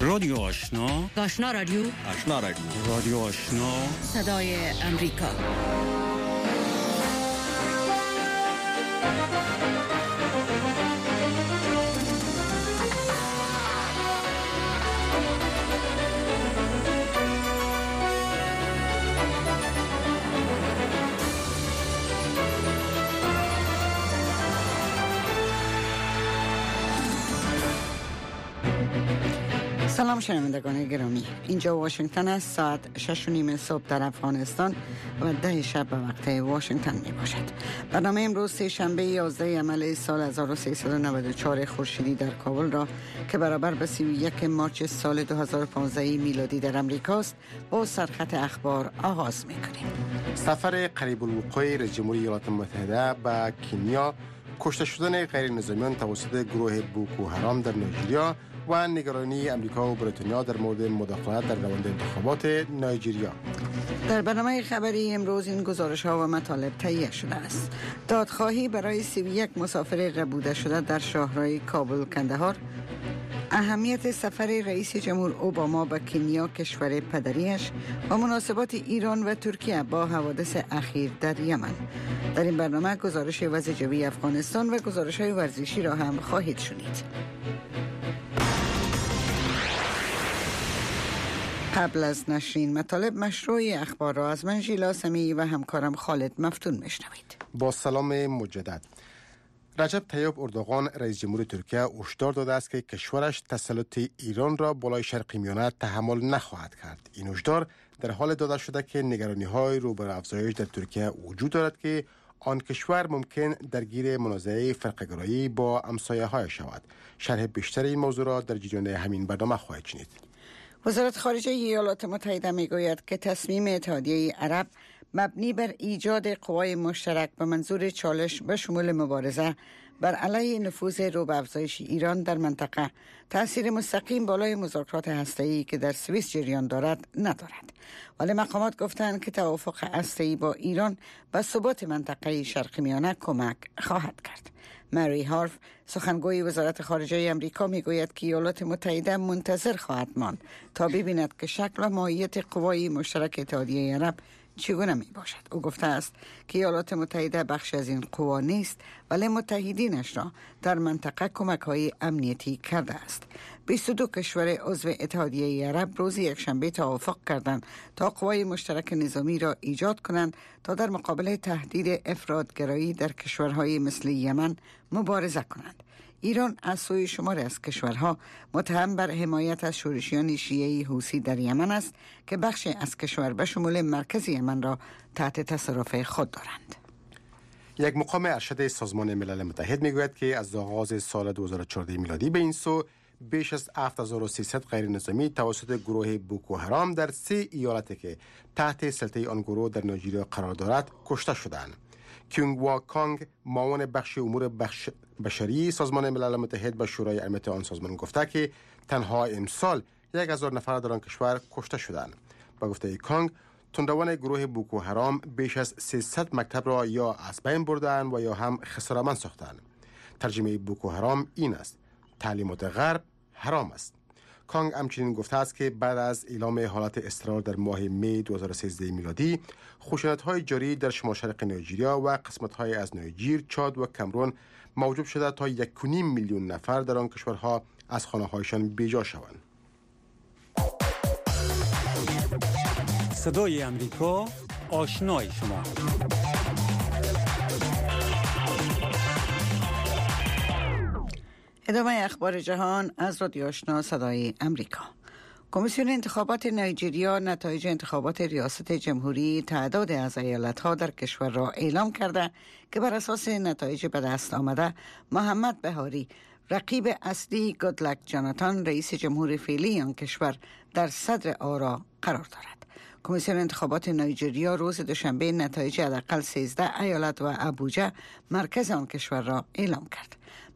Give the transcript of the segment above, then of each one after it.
رادیو آشنا، آشنا رادیو، آشنا رادیو، رادیو آشنا، صدای امریکا. سلام شنوندگان گرامی، اینجا واشنگتن است. ساعت 6:30 صبح در افغانستان و 10 شب به وقت واشنگتن می باشد. برنامه امروز سه‌شنبه 11 مهر سال 1394 خورشیدی در کابل را که برابر به 31 مارس سال 2015 میلادی در امریکاست با سرخط اخبار آغاز می کنیم. سفر قریب الوقوع رئیس جمهوری ایالات متحده به کنیا، کشته شدن غیر نظامیان توسط گروه بوکو حرام در نایجریا و نگرانی امریکا و بریتانیا در مورد مداخلت در روند انتخابات نایجریا. در برنامه خبری امروز این گزارش‌ها و مطالب تهیه شده است. دادخواهی برای 31 مسافر ربوده شده در شاهراه کابل کندهار، اهمیت سفر رئیس جمهور اوباما به کنیا کشور پدریش و مناسبات ایران و ترکیه با حوادث اخیر در یمن. در این برنامه گزارش وضع جوی افغانستان و گزارش‌های ورزشی را هم خواهید شنید. قبل از نشرین مطالب مشروع اخبار را از من ژیلا سمیعی و همکارم خالد مفتون میشنوید. با سلام مجدد. رجب طیب اردوغان رئیس جمهور ترکیه هشدار داده است که کشورش تسلط ایران را بالای شرق میانه تحمل نخواهد کرد. این هشدار در حال داده شده که نگرانی‌های رو بر افزایش در ترکیه وجود دارد که آن کشور ممکن درگیر منازعه فرقه‌گرایی با همسایه‌هایش شود. شرح بیشتر این موضوع را در جریان همین برنامه خواهید شنید. وزارت خارجه ایالات متحده میگوید که تصمیم اتحادیه عرب مبنی بر ایجاد قوای مشترک به منظور چالش به شمول مبارزه بر علیه نفوذ رو به افزایش ایران در منطقه تأثیر مستقیم بالای مذاکرات هسته‌ای که در سوئیس جریان دارد ندارد. ولی مقامات گفتند که توافق هسته‌ای با ایران به ثبات منطقه شرق میانه کمک خواهد کرد. مری هارف سخنگوی وزارت خارجه امریکا میگوید که ایالات متحده منتظر خواهد ماند تا ببیند که شکل و ماهیت قوای مشترک اتحادیه عرب چگونه می باشد. او گفته است که ایالات متحده بخش از این قوا نیست ولی متحدینش را در منطقه کمک‌های امنیتی کرده است. 22 کشور عضو اتحادیه عرب روز یکشنبه توافق کردند تا قوای مشترک نظامی را ایجاد کنند تا در مقابل تهدید افراط‌گرایی در کشورهای مثل یمن مبارزه کنند. ایران از سوی شماری از کشورها متهم بر حمایت از شورشیان شیعه حوثی در یمن است که بخشی از کشور به شمول مرکز یمن را تحت تصرف خود دارند. یک مقام ارشد سازمان ملل متحد میگوید که از آغاز سال 2014 میلادی به این سو بیش از 7300 غیر نظامی توسط گروه بوکو حرام در 3 ایالتی که تحت سلطه آن گروه در نایجریا قرار دارد کشته شدند. کیونگ وا کانگ معاون بخش امور بشری سازمان ملل متحد به شورای امنیت آن سازمان گفته که تنها امسال 1000 نفر در آن کشور کشته شدند. با گفته کانگ، تندروان گروه بوکو حرام بیش از 300 مکتب را یا از بین بردند و یا هم خسارتمند ساختند. ترجمه بوکو حرام این است: تعلیمات غرب حرام است. کانگ همچنین گفته است که بعد از اعلام حالت اضطرار در ماه می 2013 میلادی، خشونت‌های جاری در شمال شرق نایجریا و قسمت‌های از نایجر، چاد و کامرون موجب شده تا 1.5 میلیون نفر در آن کشورها از خانه‌هایشان بیجا شوند. صدای امریکا، آشنای شما. ادامه اخبار جهان از رادیو آشنا صدای امریکا. کمیسیون انتخابات نایجریا نتایج انتخابات ریاست جمهوری تعداد از ایالت‌ها در کشور را اعلام کرده که بر اساس نتایج به دست آمده محمد بهاری رقیب اصلی گودلک جاناتان رئیس جمهور فعلی آن کشور در صدر آرا قرار دارد. کمیسیون انتخابات نایجریا روز دوشنبه نتایج حداقل 13 ایالت و ابوجا مرکز آن کشور را اعلام کرد.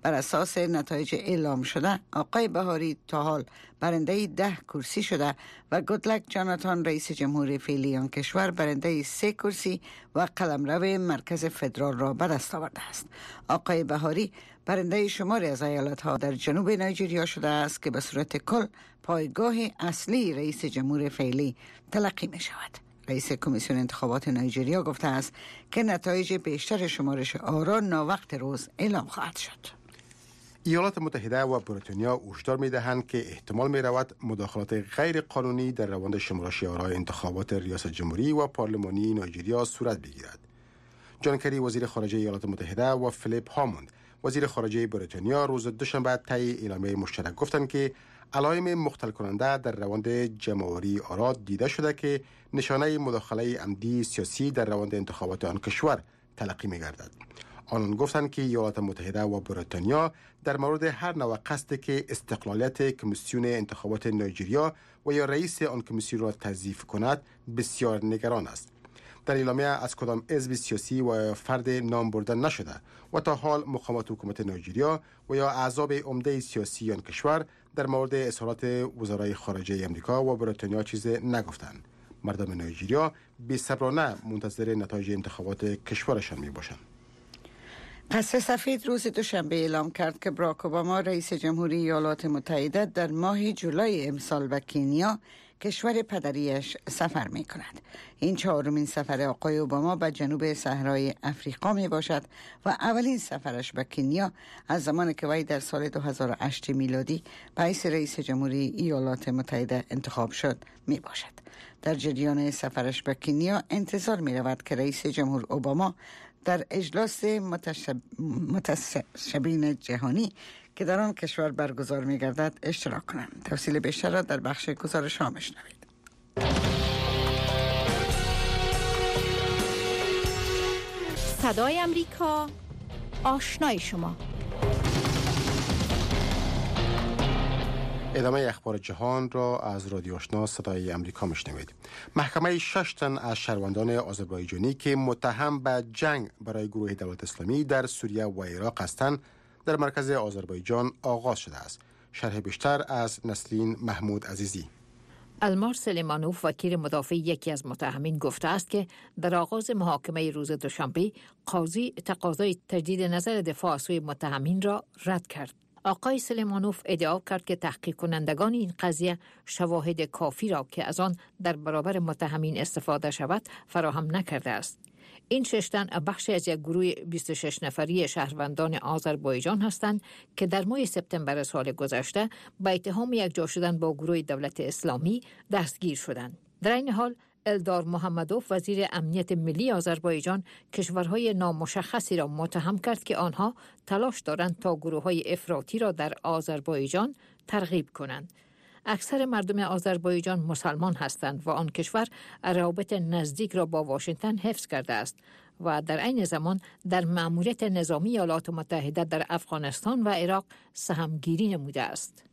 بر اساس نتایج اعلام شده آقای بهاری تا حال برنده 10 کرسی شده و گودلک جاناتان رئیس جمهور فعلی آن کشور برنده 3 کرسی و قلمرو مرکز فدرال را به دست آورده است. آقای بهاری برنده شماری از ایالت‌ها در جنوب نایجریا شده است که به صورت کل پایگاه اصلی رئیس جمهور فعلی تلقی می شود. رئیس کمیسیون انتخابات نایجریا گفته است که نتایج بیشتر شمارش آرا ناوقت روز اعلام خواهد شد. ایالات متحده و بریتانیا هشدار می‌دهند که احتمال می‌رود مداخلات غیر قانونی در روند شمارش آرای انتخابات ریاست جمهوری و پارلمانی نایجریا صورت بگیرد. جان کری وزیر خارجه ایالات متحده و فیلیپ هاموند وزیر خارجه بریتانیا روز دوشنبه طی اعلامیه مشترک گفتند که علائم مختل کننده در روند جمع‌آوری آرا دیده شده که نشانه مداخله عمدی سیاسی در روند انتخابات آن کشور تلقی می‌گردد. آنان گفتند که ایالات متحده و بریتانیا در مورد هر نوع قصدی که استقلالیت کمیسیون انتخابات نایجریا و یا رئیس آن کمیسیون را تضعیف کند بسیار نگران است. در اعلامیه از کدام حزب سیاسی و فرد نام برده نشده و تا حال مقامات حکومت نایجریا و یا احزاب عمده سیاسی آن کشور در مورد اظهارات وزرای خارجه آمریکا و بریتانیا چیز نگفتند. مردم نایجریا بی‌صبرانه منتظر نتایج انتخابات کشورشان میباشند. قصر سفید روز دوشنبه اعلام کرد که باراک اوباما رئیس جمهوری ایالات متحده در ماه جولای امسال به کنیا کشور پدریش سفر می کند. این 4مین سفر آقای اوباما به جنوب صحرای افریقا می باشد و اولین سفرش به کنیا از زمانی که وی در سال 2008 میلادی به حیث رئیس جمهوری ایالات متحده انتخاب شد می باشد. در جریان سفرش به کنیا انتظار می رود که رئیس جمهور اوباما در اجلاس متشبین جهانی که در آن کشور برگزار می گردد اشتراک کنند. تفصیل بیشتر را در بخش گزارش ها میشنوید. صدای امریکا، آشنای شما. ادامه اخبار جهان را از رادیو آشنا صدای امریکا میشنوید. محکمه 6 تن از شهروندان آذربایجانی که متهم به جنگ برای گروه دولت اسلامی در سوریه و عراق هستند در مرکز آذربایجان آغاز شده است. شرح بیشتر از نسرین محمود عزیزی. المار سلیمانوف وکیل مدافع یکی از متهمین گفته است که در آغاز محاکمه روز دوشنبه قاضی تقاضای تجدید نظر دفاع از سوی متهمین را رد کرد. آقای سلیمانوف ادعا کرد که تحقیق کنندگان این قضیه شواهد کافی را که از آن در برابر متهمین استفاده شود فراهم نکرده است. این 6 تن بخشی از یک گروه 26 نفری شهروندان آذربایجان هستند که در ماه سپتامبر سال گذشته با اتهام یکجا شدن با گروه دولت اسلامی دستگیر شدند. در این حال الدار محمدوف وزیر امنیت ملی آذربایجان کشورهای نامشخصی را متهم کرد که آنها تلاش دارند تا گروه‌های افراطی را در آذربایجان ترغیب کنند. اکثر مردم آذربایجان مسلمان هستند و آن کشور روابط نزدیک را با واشنگتن حفظ کرده است و در عین زمان در مأموریت نظامی ایالات متحده در افغانستان و عراق سهمگیری نموده است.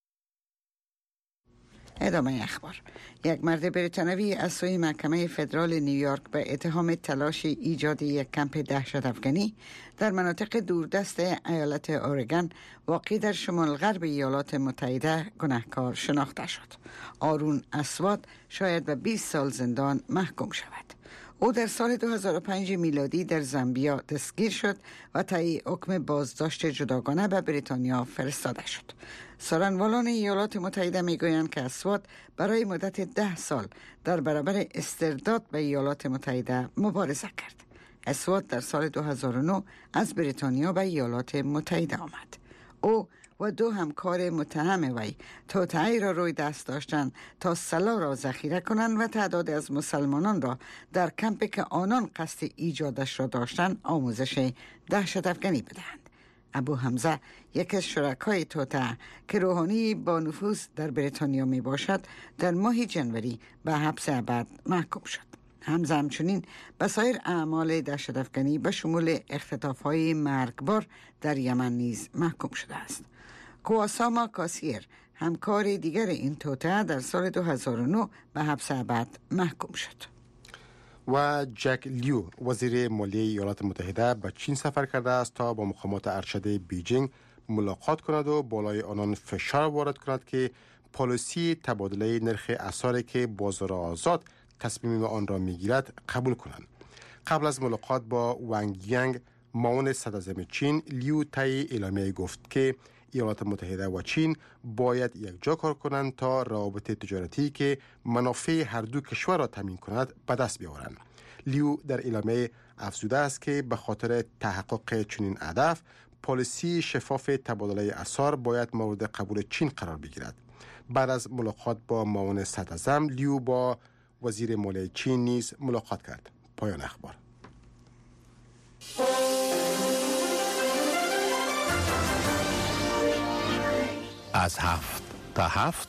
ادامه اخبار. یک مرد بریتانوی از سوی محکمه فدرال نیویورک به اتهام تلاش ایجاد یک کمپ دهشت افغانی در مناطق دوردست ایالت اورگان واقع در شمال غرب ایالات متحده گناهکار شناخته شد. آرون اسواد شاید به 20 سال زندان محکوم شود. او در سال 2005 میلادی در زامبیا دستگیر شد و طی حکم بازداشت جداگانه به بریتانیا فرستاده شد. سخنوران ایالات متحده میگویند که اسواد برای مدت 10 سال در برابر استرداد به ایالات متحده مبارزه کرد. اسواد در سال 2009 از بریتانیا به ایالات متحده آمد. او و 2 همکار متهم وی توطئه‌ای را روی دست داشتند تا سلاح را ذخیره کنند و تعداد از مسلمانان را در کمپی که آنان قصد ایجادش را داشتند آموزش دهشت افغانی بدهند. ابو حمزه یک از شرکای توطئه که روحانی با نفوذ در بریتانیا می باشد در ماه جنوری به حبس ابد محکوم شد. حمزه همچنین به سایر اعمال دهشت افغانی به شمول اختطاف‌های مرگبار در یمن نیز محکوم شده است. کواساما کاسیر همکار دیگر این توطئه در سال 2009 به حبس ابد محکوم شد. و جک لیو وزیر مالیه ایالات متحده به چین سفر کرده است تا با مقامات ارشد بیجینگ ملاقات کند و بالای آنان فشار وارد کند که پالیسی تبادله نرخ اسعاری که بازار آزاد تصمیم آن را میگیرد قبول کنند. قبل از ملاقات با ونگ ینگ معاون صدراعظم چین، لیو طی اعلامیه گفت که ایالات متحده و چین باید یکجا کار کنند تا روابط تجارتی که منافع هر دو کشور را تامین کند به دست بیاورند. لیو در اعلامیه افزوده است که به خاطر تحقق چنین هدف پالیسی شفاف تبادله اسعار باید مورد قبول چین قرار بگیرد. بعد از ملاقات با معاون صدراعظم، لیو با وزیر مالیه چین نیز ملاقات کرد. پایان اخبار. از 7 تا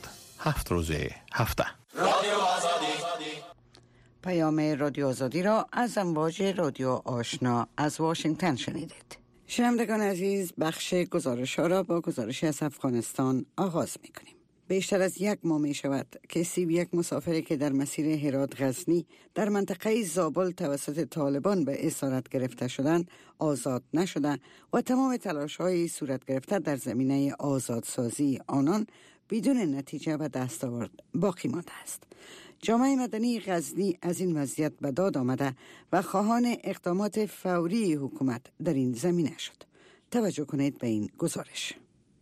7 روز هفته. رادیو آزادی. پیام رادیو آزادی را از امواج رادیو آشنا از واشنگتن شنیدید. شنوندگان عزیز، بخش گزارش ها را با گزارشی از افغانستان آغاز می کنیم. بیشتر از یک ماه می شود که 31 مسافری که در مسیر هرات غزنی در منطقه زابل توسط طالبان به اسارت گرفته شدند آزاد نشده و تمام تلاش های صورت گرفته در زمینه آزادسازی آنان بدون نتیجه و دستاورد باقی مانده است. جامعه مدنی غزنی از این وضعیت به داد آمده و خواهان اقدامات فوری حکومت در این زمینه شد. توجه کنید به این گزارش.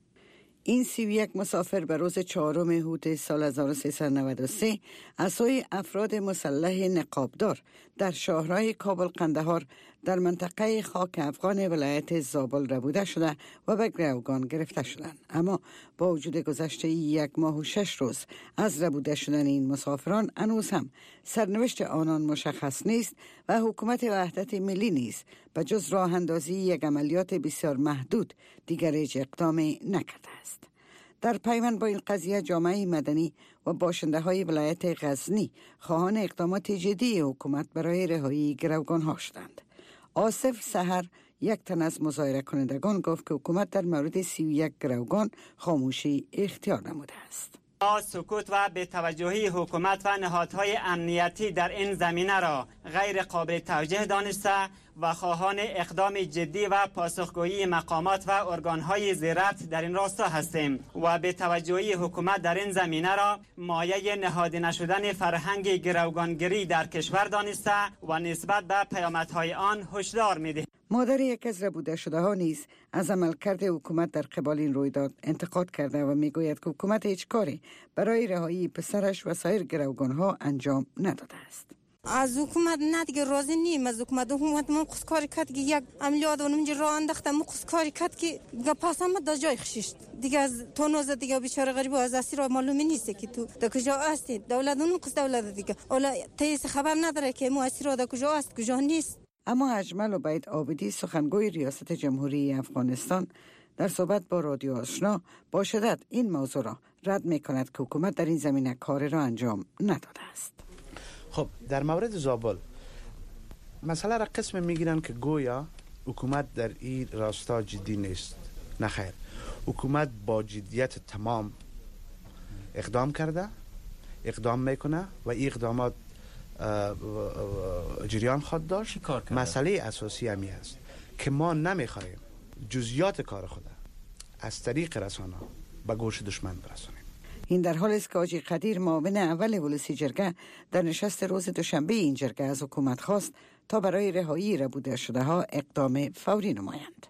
این 31 مسافر به روز 4 هوت سال 1393 از سوی افراد مسلح نقابدار در شاهراه کابل قندهار در منطقه خاک افغان ولایت زابل ربوده شده و به گروگان گرفته شدند. اما با وجود گذشته 1 ماه و 6 روز از ربوده شدن این مسافران، هنوز هم سرنوشت آنان مشخص نیست و حکومت وحدت ملی نیز به جز راه اندازی یک عملیات بسیار محدود دیگر اقدام نکرده است. در پیوند با این قضیه، جامعه مدنی و باشنده های ولایت غزنی خواهان اقدامات جدی حکومت برای رهایی گروگان ها شدند. آصف سحر، یک تن از مظاهره کنندگان، گفت که حکومت در مورد 31 گروگان خاموشی اختیار نموده است. سکوت و بی‌توجهی حکومت و نهادهای امنیتی در این زمینه را غیر قابل توجیه دانسته و خواهان اقدام جدی و پاسخگویی مقامات و ارگانهای زیربط در این راستا هستیم و بی‌توجهی حکومت در این زمینه را مایه نهاده نشدن فرهنگ گروگانگری در کشور دانسته و نسبت به پیامدهای آن هشدار می‌دهیم. مادر یک از ربوده شده ها نیز از عملکرد حکومت در قبال این رویداد انتقاد کرده و میگوید که حکومت هیچ کاری برای رهایی پسرش و سایر گروگان ها انجام نداده است. از حکومت نه دیگه راضی نیم. از حکومت من قصکاری کرد که یک عملیات اونم راه انداختم، من قصکاری کرد که پاسم در جای خشیشت دیگه. از تو نوزه دیگه بیچاره غریب از اسیر معلومی نیست که تو در کجا هستی. دولت اون قص دولت دیگه اولا تیس خبر نداره که مو اسیر در کجا است کجا نیست. اما اجمل عبید عابدی، سخنگوی ریاست جمهوری افغانستان، در صحبت با رادیو آشنا با شدت این موضوع را رد می کند که حکومت در این زمینه کاری را انجام نداده است. خب در مورد زابل مسئله را قسم میگیرن که گویا حکومت در این راستا جدی نیست. نخیر، حکومت با جدیت تمام اقدام کرده، اقدام میکنه و این اقدامات جریان خود داشت. مسئله اساسی همی است که ما نمیخواهیم جزئیات کار خود از طریق رسانه به گوش دشمن برسانیم. این در حال است که حاجی قدیر، معاون اول ولسی جرگه، در نشست روز دوشنبه این جرگه از حکومت خواست تا برای رهایی ربوده شده ها اقدام فوری نمایند.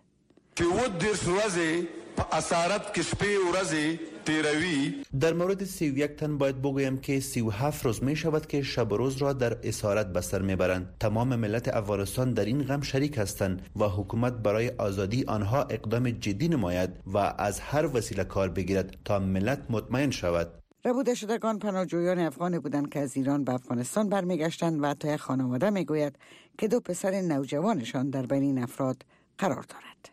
در مورد 31 تن باید بگویم که 37 روز می شود که شب و روز را در اسارت بستر می برند. تمام ملت افغانستان در این غم شریک هستند و حکومت برای آزادی آنها اقدام جدی نماید و از هر وسیله کار بگیرد تا ملت مطمئن شود. ربوده شدگان پناهجویان افغان بودند که از ایران به افغانستان برمیگشتند و حتی خانواده میگوید که 2 پسر نوجوانشان در بین این افراد قرار دارد.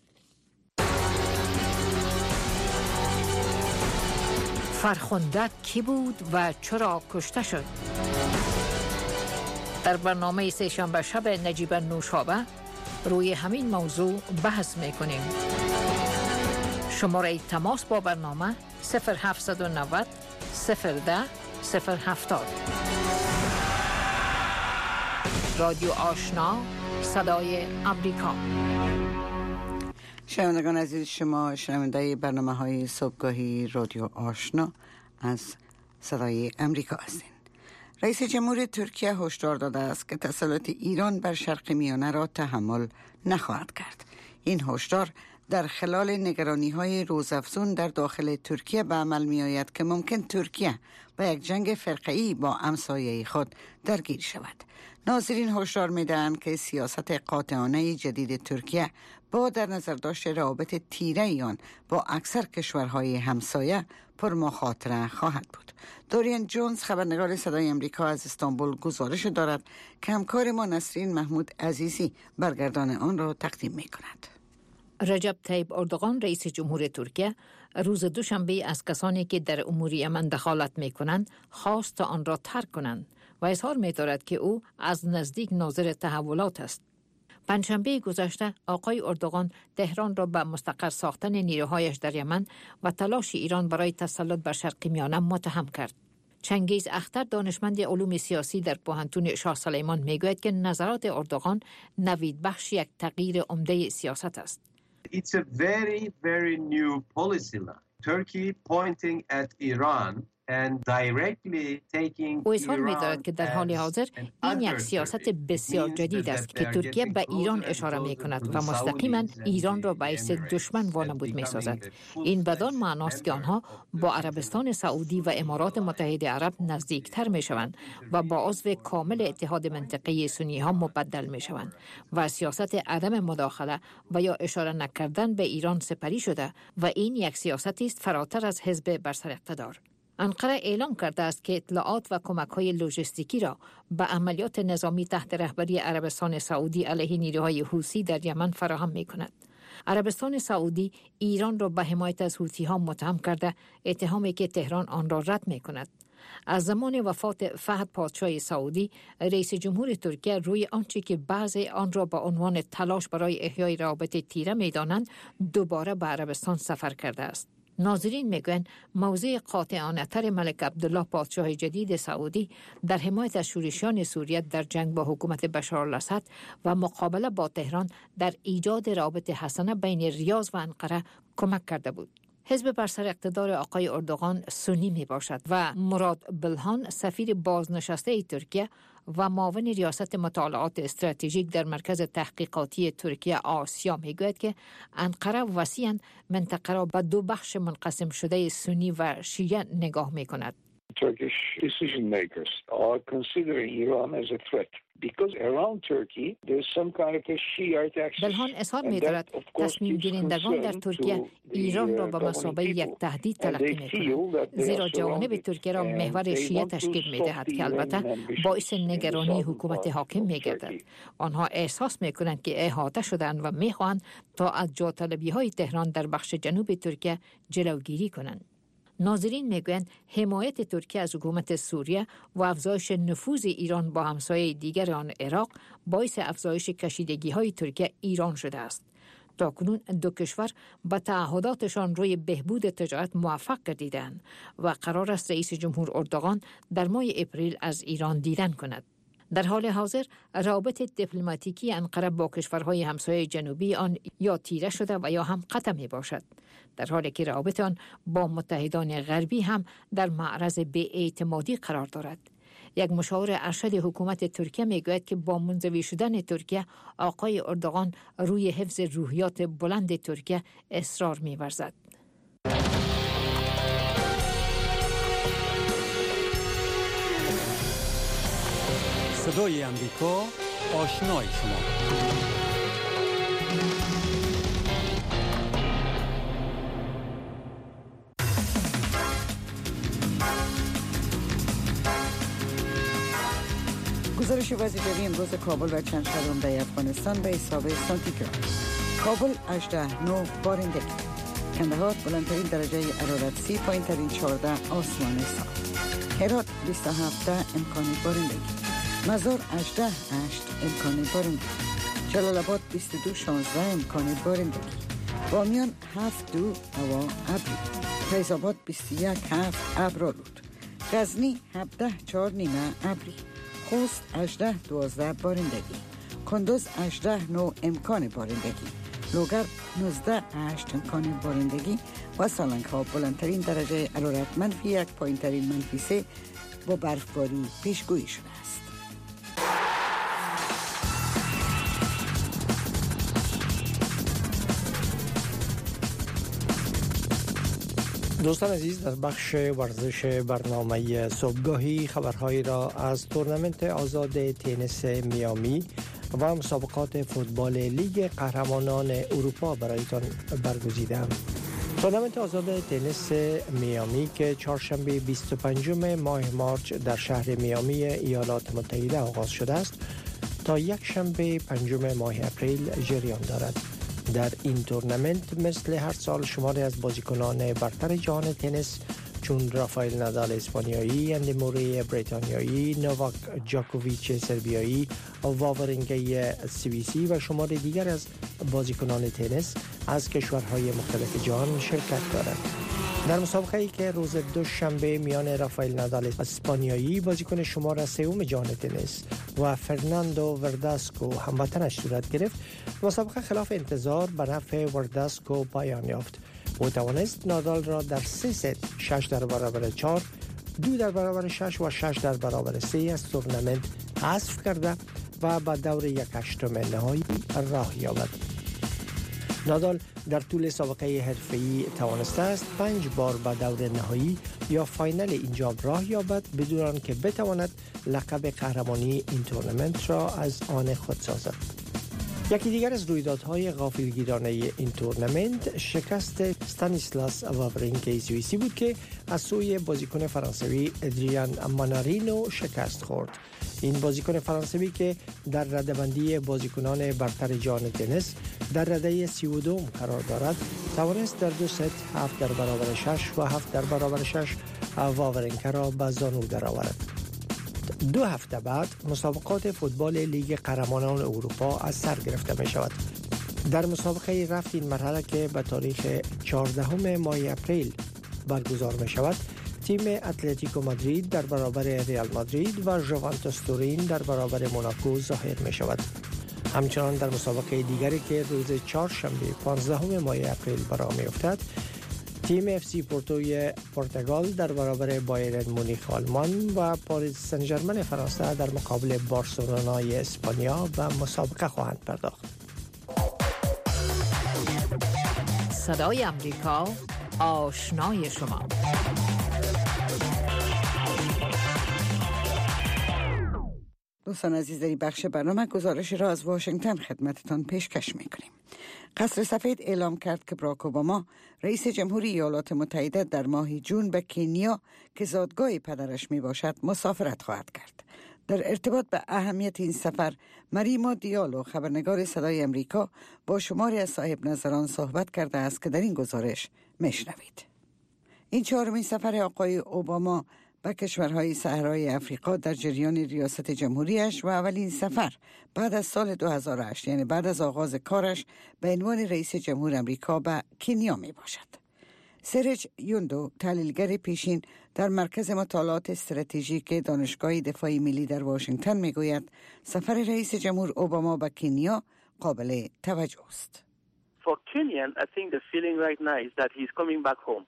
فرخنده کی بود و چرا کشته شد؟ در برنامه سه‌شنبه شب نجیب نوشابه روی همین موضوع بحث میکنیم. شماره تماس با برنامه 0790 010 070. رادیو آشنا، صدای امریکا. شنوندگان عزیز، شما شنونده برنامه های صبحگاهی رادیو آشنا از صدای امریکا هستید. رئیس جمهور ترکیه هشدار داده است که تسلط ایران بر شرق میانه را تحمل نخواهد کرد. این هشدار در خلال نگرانی‌های روزافزون در داخل ترکیه به عمل می‌آید که ممکن ترکیه با یک جنگ فرقه‌ای با همسایه خود درگیر شود. ناظرین هشدار می‌دهند که سیاست قاطعانه جدید ترکیه با در نظر داشت روابط تیره آن با اکثر کشورهای همسایه پر مخاطره خواهد بود. دوریان جونز خبرنگار صدای امریکا از استانبول گزارش دارد که همکار ما نسرین محمود عزیزی برگردان آن را تقدیم می‌کند. رجب طیب اردوغان رئیس جمهور ترکیه روز دوشنبه از کسانی که در امور یمن دخالت می‌کنند خواست تا آن را ترک کنند و اظهار می‌دارد که او از نزدیک ناظر تحولات است. پنجشنبه گذشته آقای اردوغان تهران را به مستقر ساختن نیروهایش در یمن و تلاش ایران برای تسلط بر شرق میانه متهم کرد. چنگیز اختر دانشمند علوم سیاسی در پوهنتون شاه سلیمان میگوید که نظرات اردوغان نوید بخش یک تغییر عمده سیاست است. It's a very, very new policy line. Turkey pointing at Iran and directly taking او اظهار می‌دارد که در حال حاضر این یک سیاست بسیار جدید است که ترکیه به ایران اشاره می‌کند و مستقیما ایران را باعث دشمن وانمود می‌سازد. این بدان معناست که آنها با عربستان سعودی و امارات متحده عرب نزدیکتر می‌شوند و با عضو کامل اتحاد منطقه سنی‌ها مبدل می‌شوند و سیاست عدم مداخله و یا اشاره نکردن به ایران سپری شده و این یک سیاستی است فراتر از حزب بر سر اقتدار. انقره اعلام کرده است که اطلاعات و کمک‌های لوجستیکی را به عملیات نظامی تحت رهبری عربستان سعودی علیه نیروهای حوثی در یمن فراهم می‌کند. عربستان سعودی ایران را به حمایت از حوثی‌ها متهم کرده، اتهامی که تهران آن را رد می‌کند. از زمان وفات فهد پادشاه سعودی، رئیس جمهور ترکیه روی آنچه که بعضی آن را به عنوان تلاش برای احیای روابط تیره می‌دانند، دوباره به عربستان سفر کرده است. ناظرین میگویند موضع قاطعانه تر ملک عبدالله پادشاه جدید سعودی در حمایت از شورشیان سوریه در جنگ با حکومت بشار الاسد و مقابله با تهران در ایجاد روابط حسنه بین ریاض و انقره کمک کرده بود. حزب بر سر اقتدار آقای اردوغان سنی می باشد و مراد بلهان سفیر بازنشسته ترکیه و معاون ریاست مطالعات استراتژیک در مرکز تحقیقاتی ترکیه آسیا میگوید که انقره وسیعاً منطقه را به دو بخش منقسم شده سنی و شیعه نگاه میکند. Turkish decision makers are considering Iran as a threat because around Turkey there's some kind of a Shiite axis. بلهان اظهار می‌دارد تصمیم گیرندگان در ترکیه ایران را به مثابه یک تهدید تلقی می‌کنند، زیرا جوانب ترکیه را محور شیعه تشکیل می‌دهد که البته باعث نگرانی حکومت حاکم می‌گردد. آنها احساس می‌کنند که احاطه شدند و می‌خواهند تا از جاطلبی‌های تهران در بخش جنوب ترکیه جلوگیری کنند. ناظرین میگویند حمایت ترکیه از حکومت سوریه و افزایش نفوذ ایران با همسایه دیگر آن عراق باعث افزایش کشیدگی‌های ترکیه ایران شده است. تاکنون دو کشور به تعهداتشان روی بهبود تجارت موفق گردیدند و قرار است رئیس جمهور اردوغان در ماه اپریل از ایران دیدن کند. در حال حاضر روابط دیپلماتیکی انقره با کشورهای همسایه جنوبی آن یا تیره شده و یا هم قطع می باشد، در حالی که روابط آن با متحدان غربی هم در معرض بی‌اعتمادی قرار دارد. یک مشاور ارشد حکومت ترکیه میگوید که با منزوی شدن ترکیه آقای اردوغان روی حفظ روحیات بلند ترکیه اصرار می‌ورزد. صدای امریکا، آشنای شما. گزارش وضع جوی امروز کابل و چند شهر عمده افغانستان به حساب سانتیگراد. کابل 18.9 بارندگی، کندهار بلندترین درجه حرارت 30، پایین‌ترین 14 آسمان صاف. هرات 27 امکان بارندگی، مزار 18.8 امکان بارندگی، جلال آباد 22.16 امکان بارندگی، بامیان 7.2 هوا ابری، فیض آباد 21.7 ابرآلود، غزنی 17.4 نیمه ابری، خوست 18-12 بارندگی، کندوز 18-9 امکان بارندگی، لوگر 19-8 امکان بارندگی و سالنگ‌ها بلندترین درجه حرارت -1 پایین‌ترین -3 با برفباری پیشگویی شده است. دوستان عزیز، در بخش ورزش برنامه صبحگاهی خبرهایی را از تورنمنت آزاد تنیس میامی و مسابقات فوتبال لیگ قهرمانان اروپا برایتان برگزیدم. تورنمنت آزاد تنیس میامی که چهارشنبه 25 ماه مارچ در شهر میامی ایالات متحده آغاز شده است تا یک شنبه 5 ماه اپریل جریان دارد. در این تورنمنت مثل هر سال شماری از بازیکنان برتر جهان تنیس چون رافائل نادال اسپانیایی، اندی موری بریتانیایی، نوواک جاکوویچ سربیایی، واورینگی سوئیسی و شمار دیگر از بازیکنان تنیس از کشورهای مختلف جهان شرکت دارند. در مسابقه‌ای که روز دوشنبه میان رافائل نادال اسپانیایی بازیکن شماره سوم جهان تنیس و فرناندو ورداسکو هموطنش صورت گرفت، مسابقه خلاف انتظار به نفع ورداسکو پایان یافت. او توانست نادال را در 3 ست 6 در برابر 4، 2 در برابر 6 و 6 در برابر 3 از تورنمنت حذف کرده و به دور 1/8 نهایی راه یابد. نادال در طول سابقه حرفه‌ای توانسته است 5 بار به دور نهایی یا فاینال اینجا راه یابد بدون آنکه بتواند لقب قهرمانی این تورنمنت را از آن خود سازد. یکی دیگر از رویدادهای غافلگیرانه این تورنمنت شکست استانیسلاس واورینگی سوئیسی بود که از سوی بازیکن فرانسوی ادریان مانارینو شکست خورد. این بازیکن فرانسوی که در رده‌بندی بازیکنان برتر جهان تنیس در رده 32 قرار دارد، توانست در 2 ست 7 در برابر 6 و 7 در برابر 6 واورینگی را به زانو درآورد. 2 هفته بعد مسابقات فوتبال لیگ قهرمانان اروپا از سر گرفته می شود. در مسابقه رفت این مرحله که به تاریخ 14 ماه اپریل برگزار می شود، تیم اتلتیکو مادرید در برابر ریال مادرید و ژوونتوس تورین در برابر موناکو ظاهر می شود. همچنان در مسابقه دیگری که روز چهارشنبه 15 ماه اپریل برپا می افتد، تیم اف سی پورتوی پرتغال در برابر بایرن مونیخ آلمان و پاریس سن ژرمن فرانسه در مقابل بارسلونای اسپانیا به مسابقه خواهند پرداخت. صدای امریکا، آشنای شما. دوستان عزیز، در این بخش برنامه گزارش را از واشنگتن خدمتتان پیشکش می‌کنیم. قصر سفید اعلام کرد که باراک اوباما رئیس جمهوری ایالات متحده در ماه جون به کنیا که زادگاه پدرش می باشد مسافرت خواهد کرد. در ارتباط به اهمیت این سفر، مریما دیالو خبرنگار صدای امریکا با شماری از صاحب نظران صحبت کرده است که در این گزارش میشنوید. این 4مین سفر آقای اوباما به کشورهای صحرای افریقا در جریان ریاست جمهوریش و اولین سفر بعد از سال 2008، یعنی بعد از آغاز کارش به عنوان رئیس جمهور امریکا به کنیا می باشد. سرج یوندو، تحلیلگر پیشین در مرکز مطالعات استراتژیک دانشگاه دفاع ملی در واشنگتن می گوید سفر رئیس جمهور اوباما به کنیا قابل توجه است. For Kenyan, I think the feeling right now is that he's coming back home.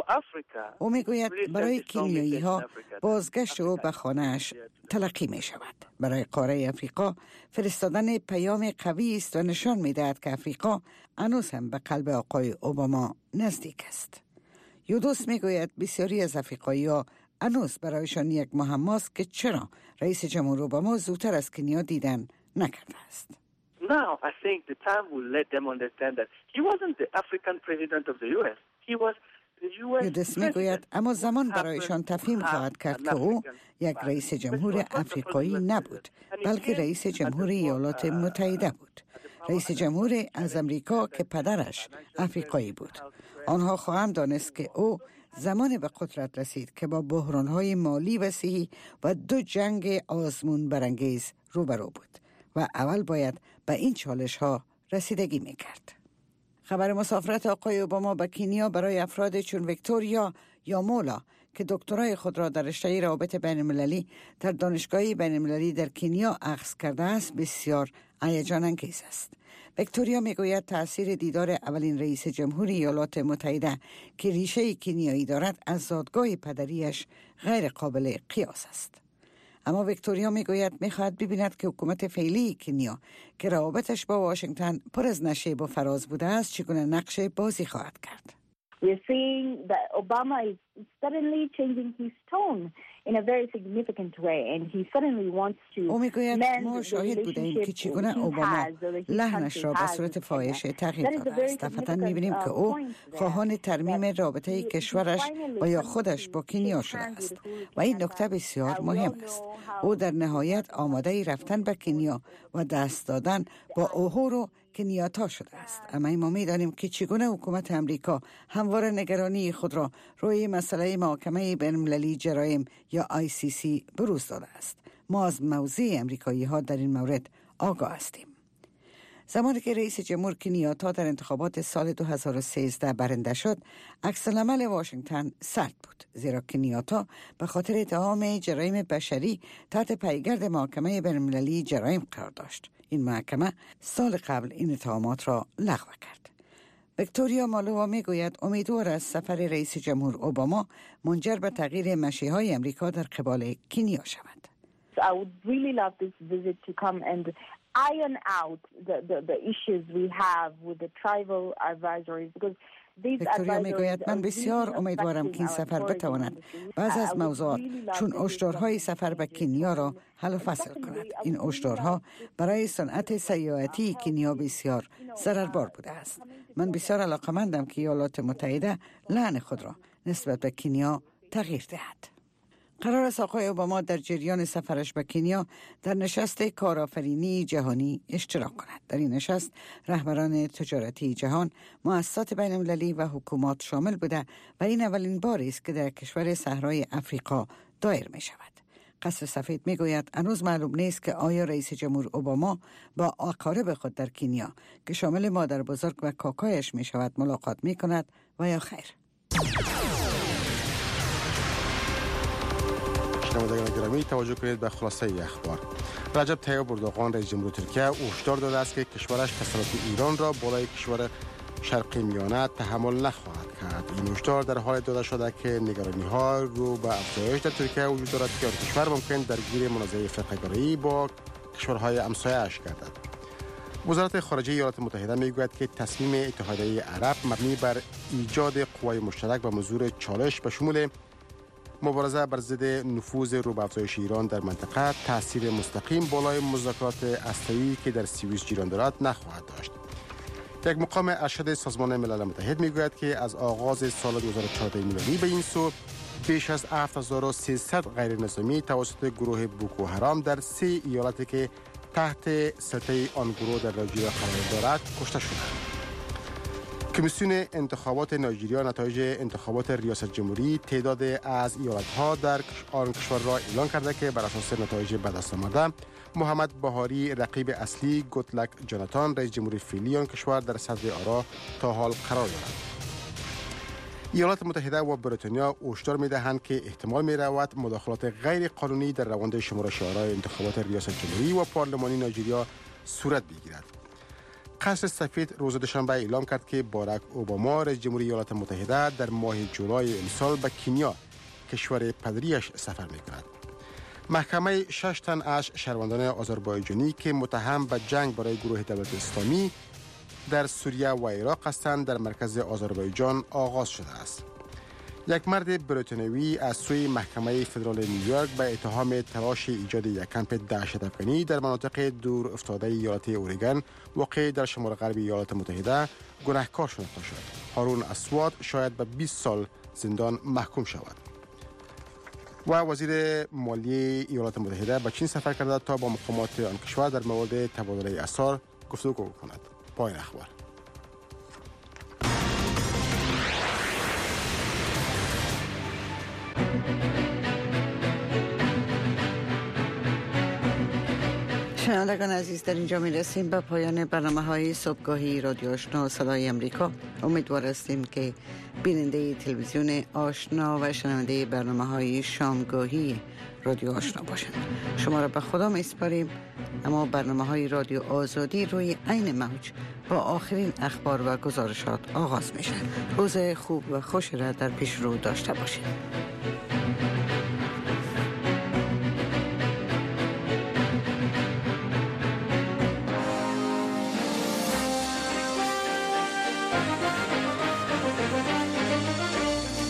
او میگوید برای کنیایی ها بازگشت او به خانه‌اش تلقی می شود. برای قاره افریقا فرستادن پیام قوی است و نشان می دهد که افریقا هنوز هم به قلب آقای اوباما نزدیک است. یودوس می گوید بسیاری از افریقایی ها هنوز برایشان یک معماست که چرا رئیس جمهور اوباما زودتر از کنیا دیدن نکرده است. Now I think the time will let them understand that he wasn't the African president of the US. He was یودس می گوید اما زمان برایشان تفهیم خواهد کرد که او یک رئیس جمهور افریقایی نبود، بلکه رئیس جمهور ایالات متحده بود. رئیس جمهور از امریکا که پدرش افریقایی بود. آنها خواهند دانست که او زمان به قدرت رسید که با بحران‌های مالی وسیع و 2 جنگ آزمون برانگیز روبرو بود و اول باید به این چالش‌ها رسیدگی می‌کرد. خبر مسافرت آقای اوباما به کنیا برای افراد چون ویکتوریا یا مولا که دکترای خود را در رشته روابط بین المللی در دانشگاه بین المللی در کنیا اخذ کرده است بسیار هیجان انگیز است. ویکتوریا میگوید تأثیر دیدار اولین رئیس جمهوری ایالات متحده که ریشه کنیایی دارد از زادگاه پدریش غیر قابل قیاس است. اما ویکتوریا میگوید میخواهد ببیند که حکومت فعلی کنیا که روابطش با واشنگتن پر از نشیب و فراز بوده است چگونه نقش بازی خواهد کرد. We're seeing that Obama is suddenly changing his tone in a very significant way and he suddenly wants to او میگوید ما شاهد بودیم که چگونه اوباما لحنش را به صورت فاحشه تغییر داده است. دفعتا میبینیم که او خواهان ترمیم رابطه کشورش و یا خودش با کنیا شده است و این نکته بسیار مهم است. او در نهایت آماده رفتن به کنیا و دست دادن با اوهورو کنیاتا شده است. اما ما می‌دانیم که چگونه حکومت امریکا همواره نگرانی خود را روی مسئله محاکمه بین‌المللی جرایم یا ICC بروز داده است. ما از موضع امریکایی ها در این مورد آگاه هستیم. زمانی که رئیس جمهور کنیاتا در انتخابات سال 2013 برنده شد، عکس‌العمل واشنگتن سرد بود، زیرا کنیاتا به خاطر اتهام جرایم بشری تحت پیگرد محاکمه بین‌المللی جرایم قرار داشت. این محکمه سال قبل این اتهامات را لغو کرد. ویکتوریا مالووا میگوید امیدوار است سفر رئیس جمهور اوباما منجر به تغییر مسیرهای امریکا در قبال کنیا شود. I would really love this visit to come and iron out the issues we have with the tribal advisories because ویکتوریا میگوید من بسیار امیدوارم که این سفر بتواند بعض از موضوعات چون هشدارهای سفر به کنیا را حل و فصل کند. این هشدارها برای صنعت سیاحتی کنیا بسیار ضرربار بوده است. من بسیار علاقه‌مندم که ایالات متحده لحن خود را نسبت به کنیا تغییر دهد. قرار است آقای اوباما در جریان سفرش به کنیا در نشست کارآفرینی جهانی اشتراک کند. در این نشست رهبران تجارتی جهان، مؤسسات بین‌المللی و حکومات شامل بوده و این اولین باری است که در کشور صحرای افریقا دایر می شود. قصر سفید می گوید هنوز معلوم نیست که آیا رئیس جمهور اوباما با اقارب خود در کنیا که شامل مادر بزرگ و کاکایش می شود ملاقات می کند و یا خیر. شنوندگان گرامی توجه کنید به خلاصه اخبار. رجب طیب اردوغان رئیس جمهور ترکیه هشدار داده است که کشورش تسلط ایران را بالای کشور شرقی میانه تحمل نخواهد کرد. این هشدار در حال داده شده که نگرانی ها رو به افزایش در ترکیه وجود دارد که کشور ممکن درگیر منازعه فرقه‌گرایی با کشورهای همسایه‌اش گردد. وزارت خارجه ایالات متحده میگوید که تصمیم اتحادیه عرب مبنی بر ایجاد قوای مشترک و منظور چالش به شمول مبارزه بر ضد نفوذ رو به افزایش ایران در منطقه تاثیر مستقیم بالای مذاکرات هسته‌ای که در سوئیس جریان دارد نخواهد داشت. یک مقام ارشد سازمان ملل متحد میگوید که از آغاز سال 2014 میلادی به این سو بیش از 7300 غیر نظامی توسط گروه بوکو حرام در 3 ایالتی که تحت سلطه آن گروه در نایجریا قرار دارد کشته شدند. کمیسیون انتخابات نایجریا نتایج انتخابات ریاست جمهوری تعداد از ایالت‌ها در آن کشور را اعلام کرده که بر اساس نتایج به دست آمده محمد بهاری رقیب اصلی گودلک جاناتان رئیس جمهوری فعلی آن کشور در صدر آرا تا حال قرار دارد. ایالات متحده و بریتانیا هشدار می‌دهند که احتمال می‌رود مداخلات غیر قانونی در روند شمارش آرای انتخابات ریاست جمهوری و پارلمانی نایجریا صورت بگیرد. قصر سفید روز دوشنبه اعلام کرد که باراک اوباما رئیس جمهوری ایالات متحده در ماه جولای امسال به کنیا کشور پدریش سفر می‌کند. محکمه 6 تن از شهروندان آذربایجانی که متهم به جنگ برای گروه دولت اسلامی در سوریه و عراق هستند در مرکز آذربایجان آغاز شده است. یک مرد بریتانیایی از سوی محکمه فدرال نیویورک به اتهام تلاش ایجاد یک کمپ دهشت‌افکنی در مناطق دور افتاده ایالت اورگان واقع در شمال غربی ایالات متحده گناهکار شناخته شد. هارون اسواد شاید به 20 سال زندان محکوم شود. و وزیر مالی ایالات متحده به چین سفر کرده تا با مقامات آن کشور در مورد تبادله اسعار گفتگو کند. پایان اخبار. شنوندگان عزیز، در اینجا می رسیم به پایان برنامه‌های صبحگاهی رادیو آشنا صدای امریکا. امیدوار هستیم که بیننده تلویزیون آشنا و شنونده برنامه‌های شامگاهی رادیو آشنا باشند. شما را به خدا می‌سپاریم. اما برنامه‌های رادیو آزادی روی عین موج با آخرین اخبار و گزارشات آغاز میشه. روز خوب و خوش را در پیش رو داشته باشید.